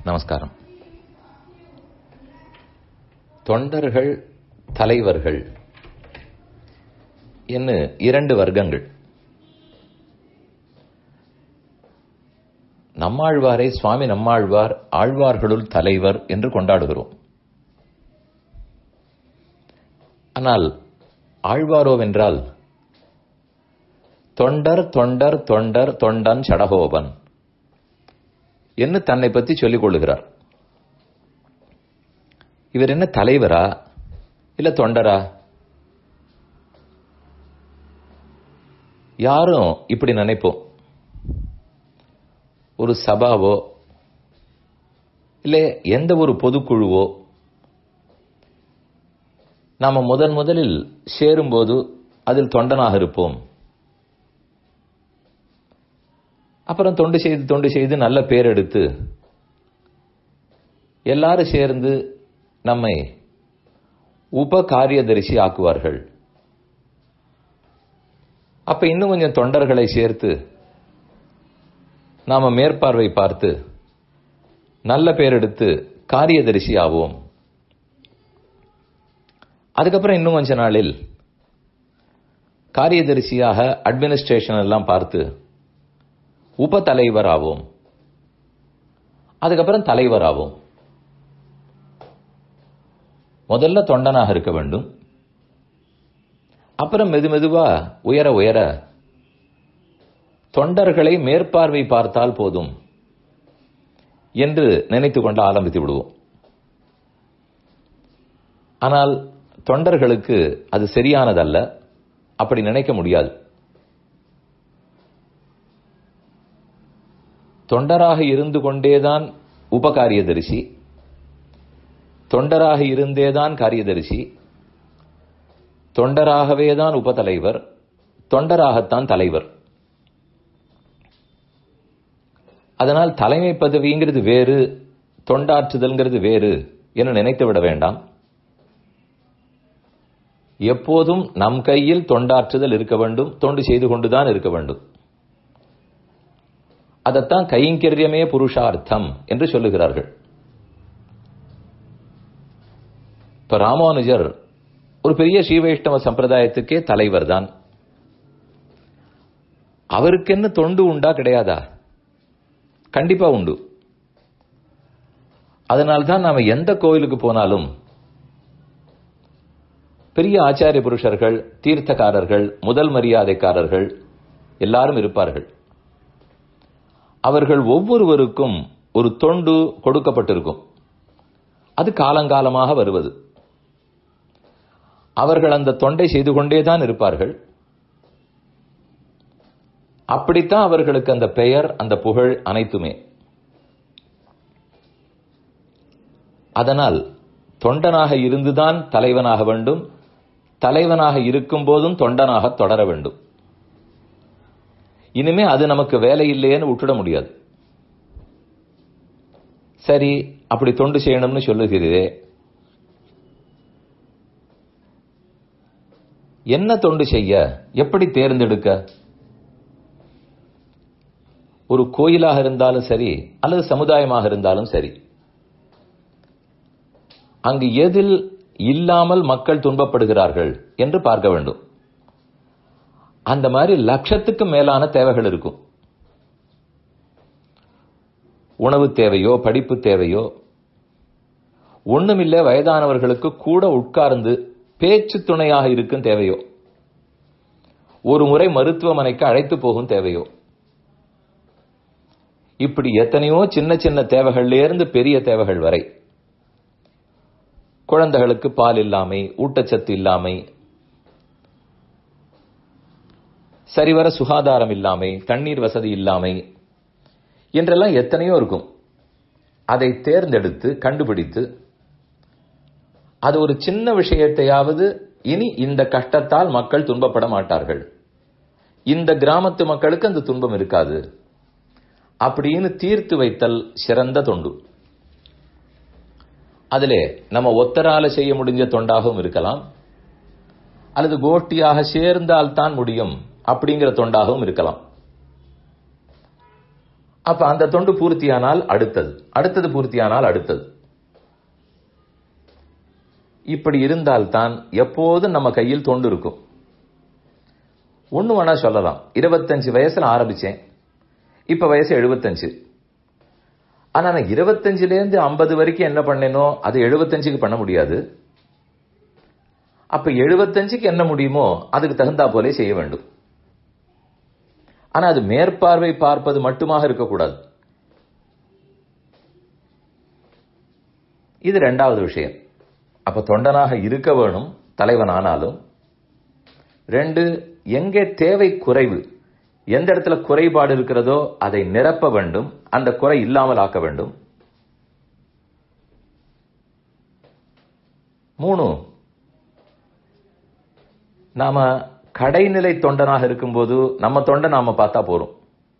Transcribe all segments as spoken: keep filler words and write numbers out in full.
நமஸ்காரம். தொண்டர்கள், தலைவர்கள் என்று இரண்டு வர்க்கங்கள். நம்மாழ்வாரை சுவாமி நம்மாழ்வார் ஆழ்வார்களுள் தலைவர் என்று கொண்டாடுகிறோம். ஆனால் ஆழ்வாரோவென்றால் தொண்டர் தொண்டர் தொண்டர் தொண்டன் சடகோபன் என்று தன்னை பற்றி சொல்லிக் கொள்ளுகிறார். இவர் என்ன தலைவரா இல்ல தொண்டரா? யாரும் இப்படி நினைப்போம். ஒரு சபாவோ இல்ல எந்த ஒரு பொதுக்குழுவோ நாம முதன் முதலில் சேரும்போது அதில் தொண்டனாக இருப்போம். அப்புறம் தொண்டு செய்து தொண்டு செய்து நல்ல பேர் எடுத்து எல்லாரும் சேர்ந்து நம்மை உப காரியதரிசி ஆக்குவார்கள். அப்ப இன்னும் கொஞ்சம் தொண்டர்களை சேர்த்து நாம மேற்பார்வை பார்த்து நல்ல பேர் எடுத்து காரியதரிசி ஆவோம். அதுக்கப்புறம் இன்னும் கொஞ்ச நாளில் காரியதரிசியாக அட்மினிஸ்ட்ரேஷன் எல்லாம் பார்த்து உப தலைவர் ஆவோம். அதுக்கப்புறம் தலைவர் ஆவோம். முதல்ல தொண்டனாக இருக்க வேண்டும். அப்புறம் மெது மெதுவா உயர உயர தொண்டர்களை மேற்பார்வை பார்த்தால் போதும் என்று நினைத்துக் கொண்டு ஆரம்பித்து விடுவோம். ஆனால் தொண்டர்களுக்கு அது சரியானதல்ல. அப்படி நினைக்க முடியாது. தொண்டராக இருந்து கொண்டேதான் உபகாரியதரிசி, தொண்டராக இருந்தேதான் காரியதரிசி, தொண்டராகவேதான் உபதலைவர், தொண்டராகத்தான் தலைவர். அதனால் தலைமை பதவிங்கிறது வேறு, தொண்டாற்றுதல்ங்கிறது வேறு என நினைத்து விட வேண்டாம். எப்போதும் நம் கையில் தொண்டாற்றுதல் இருக்க வேண்டும், தொண்டு செய்து கொண்டுதான் இருக்க வேண்டும். அதைத்தான் கைங்கரியமே புருஷார்த்தம் என்று சொல்லுகிறார்கள். இப்ப ராமானுஜர் ஒரு பெரிய ஸ்ரீவைஷ்ணவ சம்பிரதாயத்துக்கே தலைவர் தான். அவருக்கு என்ன தொண்டு உண்டா கிடையாதா? கண்டிப்பா உண்டு. அதனால்தான் நாம எந்த கோயிலுக்கு போனாலும் பெரிய ஆச்சாரிய புருஷர்கள், தீர்த்தக்காரர்கள், முதல் மரியாதைக்காரர்கள் எல்லாரும் இருப்பார்கள். அவர்கள் ஒவ்வொருவருக்கும் ஒரு தொண்டு கொடுக்கப்பட்டிருக்கும். அது காலங்காலமாக வருவது. அவர்கள் அந்த தொண்டை செய்து கொண்டேதான் இருப்பார்கள். அப்படித்தான் அவர்களுக்கு அந்த பெயர், அந்த புகழ் அனைத்துமே. அதனால் தொண்டனாக இருந்துதான் தலைவனாக வேண்டும், தலைவனாக இருக்கும் போதும் தொண்டனாக தொடர வேண்டும். இனிமே அது நமக்கு வேலை இல்லையேன்னு விட்டுட முடியாது. சரி, அப்படி தொண்டு செய்யணும்னு சொல்லுகிறதே, என்ன தொண்டு செய்ய, எப்படி தேர்ந்தெடுக்க? ஒரு கோயிலாக இருந்தாலும் சரி, அல்லது சமுதாயமாக இருந்தாலும் சரி, அங்கு எதில் இல்லாமல் மக்கள் துன்பப்படுகிறார்கள் என்று பார்க்க வேண்டும். அந்த மாதிரி லட்சத்துக்கு மேலான தேவைகள் இருக்கும். உணவு தேவையோ, படிப்பு தேவையோ, ஒண்ணுமில்ல வயதானவர்களுக்கு கூட உட்கார்ந்து பேச்சு துணையாக இருக்கும் தேவையோ, ஒரு முறை மருத்துவமனைக்கு அழைத்து போகும் தேவையோ, இப்படி எத்தனையோ சின்ன சின்ன தேவைகள்ல இருந்து பெரிய தேவைகள் வரை, குழந்தைகளுக்கு பால் இல்லாமை, ஊட்டச்சத்து இல்லாமை, சரிவர சுகாதாரம் இல்லாமை, தண்ணீர் வசதி இல்லாமை என்றெல்லாம் எத்தனையோ இருக்கும். அதை தேர்ந்தெடுத்து கண்டுபிடித்து அது ஒரு சின்ன விஷயத்தையாவது இனி இந்த கஷ்டத்தால் மக்கள் துன்பப்பட மாட்டார்கள், இந்த கிராமத்து மக்களுக்கு அந்த துன்பம் இருக்காது அப்படின்னு தீர்த்து வைத்தல் சிறந்த தொண்டு. அதிலே நம்ம ஒத்தரால செய்ய முடிஞ்ச தொண்டாகவும் இருக்கலாம், அல்லது கோஷ்டியாக சேர்ந்தால் தான் முடியும் அப்படிங்கிற தொண்டாகவும் இருக்கலாம். அப்ப அந்த தொண்டு பூர்த்தியானால் அடுத்தது, அடுத்தது பூர்த்தியானால் அடுத்தது. இப்படி இருந்தால்தான் எப்போதும் நம்ம கையில் தொண்டு இருக்கும். ஒண்ணு வேணா சொல்லலாம், இருபத்தஞ்சு வயசுல ஆரம்பிச்சேன், இப்ப வயசு எழுபத்தஞ்சு. ஆனா நான் இருபத்தஞ்சுல இருந்து ஐம்பது வரைக்கும் என்ன பண்ணேனோ அது எழுபத்தஞ்சுக்கு பண்ண முடியாது. அப்ப எழுபத்தஞ்சுக்கு என்ன முடியுமோ அதுக்கு தகுந்தா போலே செய்ய வேண்டும். ஆனா அது மேற்பார்வை பார்ப்பது மட்டுமாக இருக்கக்கூடாது. இது இரண்டாவது விஷயம். அப்ப தொண்டனாக இருக்க வேணும் தலைவன் ஆனாலும். ரெண்டு, எங்கே தேவை குறைவு, எந்த இடத்துல குறைபாடு இருக்கிறதோ அதை நிரப்ப வேண்டும், அந்த குறை இல்லாமல் ஆக்க வேண்டும். மூணு, நாம கடைநிலை தொண்டனாக இருக்கும்போது நம்ம தொண்டை நாம பார்த்தா போறோம்.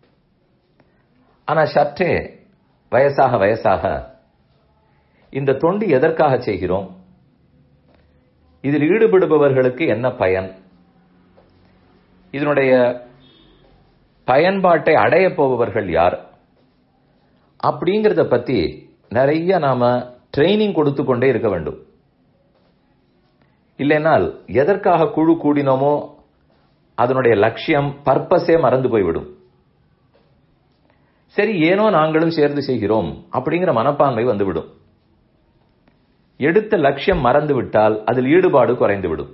ஆனா சற்றே வயசாக வயசாக இந்த தொண்டு எதற்காக செய்கிறோம், இதில் ஈடுபடுபவர்களுக்கு என்ன பயன், இதனுடைய பயன்பாட்டை அடைய போபவர்கள் யார், அப்படிங்கறத பத்தி நிறைய நாம ட்ரைனிங் கொடுத்து கொண்டே இருக்க வேண்டும். இல்லைனால் எதற்காக குழு கூடினோமோ அதனுடைய லட்சியம் பர்பஸே மறந்து போய்விடும். சரி, ஏனோ நாங்களும் சேர்ந்து செய்கிறோம் அப்படிங்கிற மனப்பான்மை வந்துவிடும். எடுத்த லட்சியம் மறந்து விட்டால் அதில் ஈடுபாடு குறைந்துவிடும்.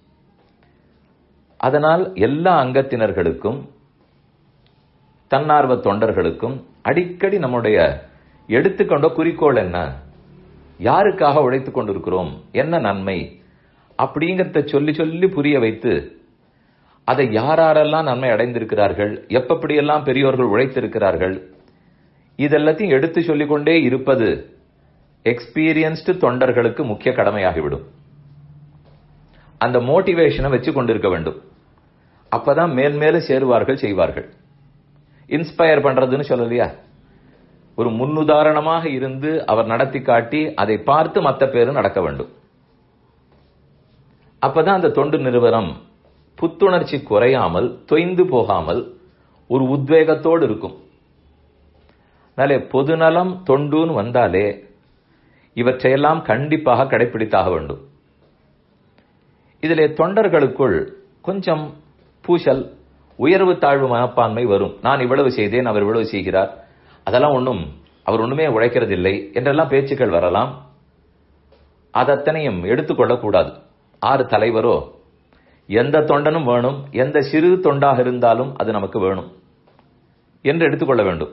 அதனால் எல்லா அங்கத்தினர்களுக்கும் தன்னார்வ தொண்டர்களுக்கும் அடிக்கடி நம்முடைய எடுத்துக்கொண்ட குறிக்கோள் என்ன, யாருக்காக உழைத்துக் கொண்டிருக்கிறோம், என்ன நன்மை அப்படிங்கறத சொல்லி சொல்லி புரிய வைத்து அதை யாரெல்லாம் நன்மை அடைந்திருக்கிறார்கள், எப்படியெல்லாம் பெரியோர்கள் உழைத்திருக்கிறார்கள், இதெல்லாத்தையும் எடுத்து சொல்லிக்கொண்டே இருப்பது எக்ஸ்பீரியன்ஸ்டு தொண்டர்களுக்கு முக்கிய கடமையாகிவிடும். அந்த மோட்டிவேஷனை வச்சு கொண்டிருக்க வேண்டும். அப்பதான் மேல் மேலும் சேருவார்கள், செய்வார்கள். இன்ஸ்பயர் பண்றதுன்னு சொல்லலையா, ஒரு முன்னுதாரணமாக இருந்து அவர் நடத்தி காட்டி அதை பார்த்து மற்ற பேரும் நடக்க வேண்டும். அப்பதான் அந்த தொண்டு நிறுவனம் புத்துணர்ச்சி குறையாமல் தொய்ந்து போகாமல் ஒரு உத்வேகத்தோடு இருக்கும். நாளே பொதுநலம் தொண்டுன்னு வந்தாலே இவற்றையெல்லாம் கண்டிப்பாக கடைபிடித்தாக வேண்டும். இதிலே தொண்டர்களுக்குள் கொஞ்சம் பூசல், உயர்வு தாழ்வு மனப்பான்மை வரும். நான் இவ்வளவு செய்தேன், அவர் இவ்வளவு செய்கிறார், அதெல்லாம் ஒன்றும் அவர் ஒண்ணுமே உழைக்கிறதில்லை என்றெல்லாம் பேச்சுக்கள் வரலாம். அதத்தனையும் எடுத்துக்கொள்ளக்கூடாது. ஆறு தலைவரோ எந்த தொண்டனும் வேணும், எந்த சிறு தொண்டாக இருந்தாலும் அது நமக்கு வேணும் என்று எடுத்துக்கொள்ள வேண்டும்.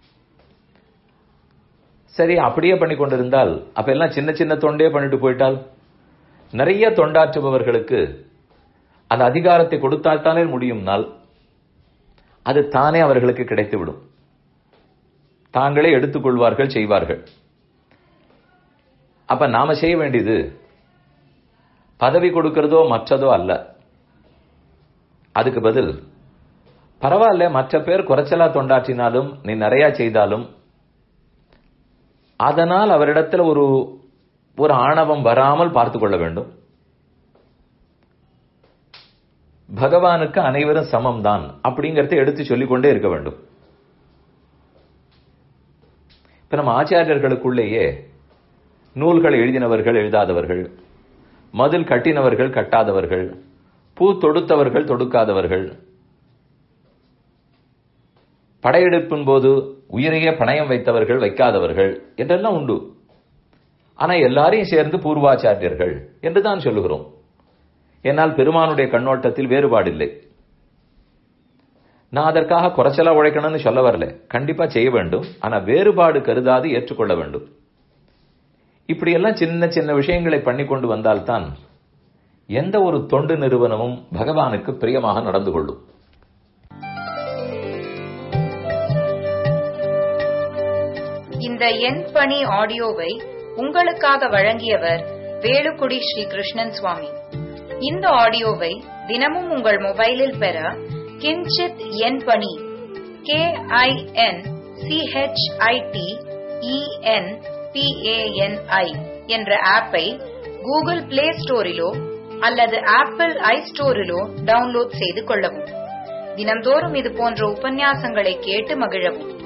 சரி, அப்படியே பண்ணி கொண்டிருந்தால் அப்ப எல்லாம் சின்ன சின்ன தொண்டே பண்ணிட்டு போயிட்டால் நிறைய தொண்டாற்றுபவர்களுக்கு அந்த அதிகாரத்தை கொடுத்தால்தானே முடியும்னால் அது தானே அவர்களுக்கு கிடைத்துவிடும். தாங்களே எடுத்துக்கொள்வார்கள், செய்வார்கள். அப்ப நாம செய்ய வேண்டியது பதவி கொடுக்கிறதோ மற்றதோ அல்ல. அதுக்கு பதில் பரவாயில்ல, மற்ற பேர் குறைச்சலா தொண்டாற்றினாலும் நீ நிறைய செய்தாலும் அதனால் அவரிடத்தில் ஒரு ஒரு ஆணவம் வராமல் பார்த்துக் கொள்ள வேண்டும். பகவானுக்கு அனைவரும் சமம் தான் அப்படிங்கறத எடுத்து சொல்லிக்கொண்டே இருக்க வேண்டும். இப்ப நம்ம ஆச்சாரியர்களுக்குள்ளேயே நூல்கள் எழுதினவர்கள், எழுதாதவர்கள், மதில் கட்டினவர்கள், கட்டாதவர்கள், பூ தொடுத்தவர்கள், தொடுக்காதவர்கள், படையெடுப்பின் போது உயிரையே பணயம் வைத்தவர்கள், வைக்காதவர்கள் என்றெல்லாம் உண்டு. ஆனா எல்லாரையும் சேர்ந்து பூர்வாச்சாரியர்கள் என்றுதான் சொல்லுகிறோம். என்னால் பெருமானுடைய கண்ணோட்டத்தில் வேறுபாடு இல்லை. நான் அதற்காக குறைச்சலா உழைக்கணும்னு சொல்ல வரல, கண்டிப்பா செய்ய வேண்டும். ஆனா வேறுபாடு கருதாது ஏற்றுக்கொள்ள வேண்டும். இப்படியெல்லாம் சின்ன சின்ன விஷயங்களை பண்ணி கொண்டு வந்தால்தான் எந்த ஒரு தொண்டு நிறுவனமும் பகவானுக்கு பிரியமாக நடந்து கொள்ளும். இந்த என் பணி ஆடியோவை உங்களுக்காக வழங்கியவர் வேலுக்குடி ஸ்ரீ கிருஷ்ணன் சுவாமி. இந்த ஆடியோவை தினமும் உங்கள் மொபைலில் பெற கிஞ்சித் என் பணி K I N C H I T E N P A N I என்ற ஆப்பை கூகுள் பிளே ஸ்டோரிலோ அல்லது ஆப்பிள் ஐ ஸ்டோரிலோ டவுன்லோட் செய்து கொள்ளவும். தினம்தோறும் இது போன்ற உபன்யாசங்களை கேட்டு மகிழவும்.